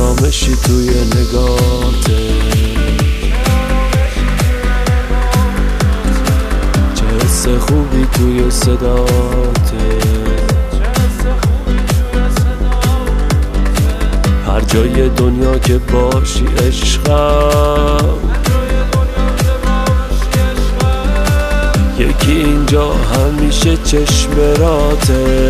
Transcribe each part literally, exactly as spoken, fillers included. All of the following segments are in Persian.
آرامشی توی نگاته، چه حس خوبی توی صداته، هر جای دنیا که باشی عشقم، یکی اینجا همیشه چشمراته.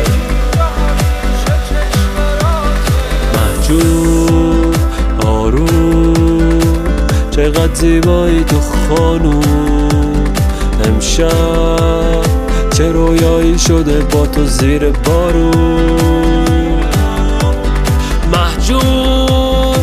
محجوب آروم چقدر زیبایی تو خانوم، امشب چه رویایی شده با تو زیر بارون. محجوب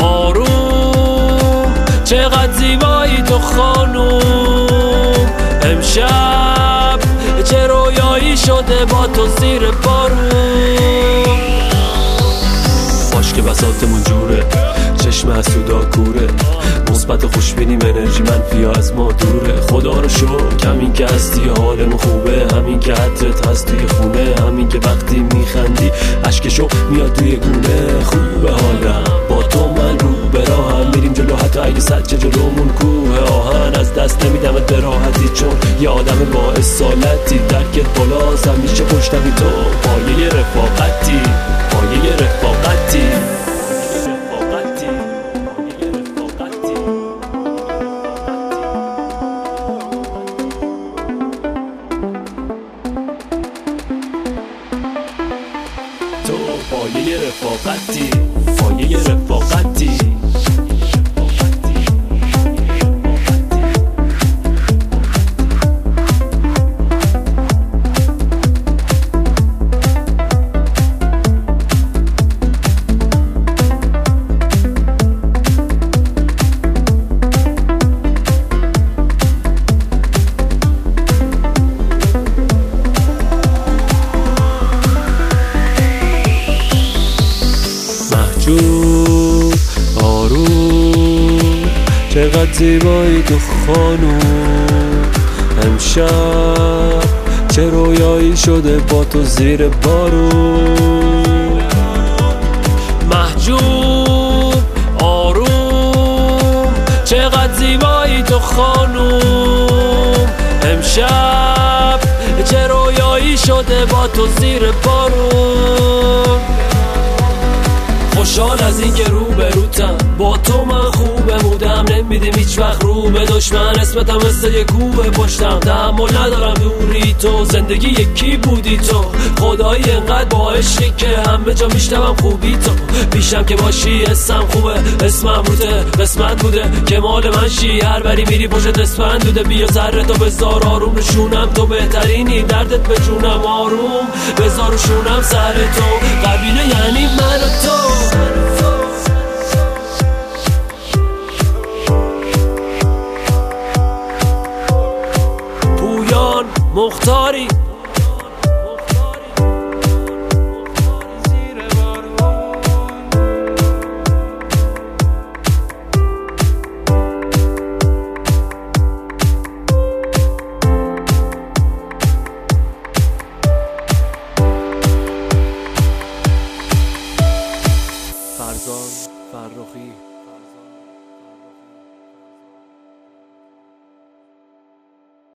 آروم چقدر زیبایی تو خانوم، امشب چه رویایی شده با تو زیر بارون. باش که بساطمون جوره، چشم حسودا کوره، مثبت خوشبینیم انرژی منفی از ما دوره. خدا رو شکر همین که هستی حالمون خوبه، همین که عطرت هست توی خونه، همین که وقتی میخندی اشک شوق میاد توی گونه. خوبه حالم با تو، من رو به راهم میریم جلو حتی اگه سچه جلومون کوه آهن. از دست نمیدمت به راحتی چون یه آدم با اصالتی، درکت بالاست همیشه پشتمی تو، پایه رفاقتی، پایه رفاقتی. تو پایه رفاقتی، پایه رفاقتی. محجوب آروم چقدر زیبایی تو خانوم، امشب چه رویایی شده با تو زیر بارون. محجوب آروم چقدر زیبایی تو خانوم، امشب چه رویایی شده با تو زیر بارون. خوشحال از این که رو به روتم، با تو من خوبه بودم، نمیدیم هیچ وقت رو به دشمن، اسمتم مثل یه کوه پشتم، تحمل ندارم دوری تو، زندگی یکی بودی تو، خدایی انقدر با عشقی که همه جا میشنوم خوبی تو، پیشم که باشی اسم خوبه، اسمم روته قسمت بوده که مال من شی، هر بری میری پشت اسفند دوده، بیا سر تو بذار آروم نشونم، تو بهترینی دردت به جونم، آروم بذار شونم سر تو، قبیله یعنی من و تو. پویان مختاری فرزان فرخی.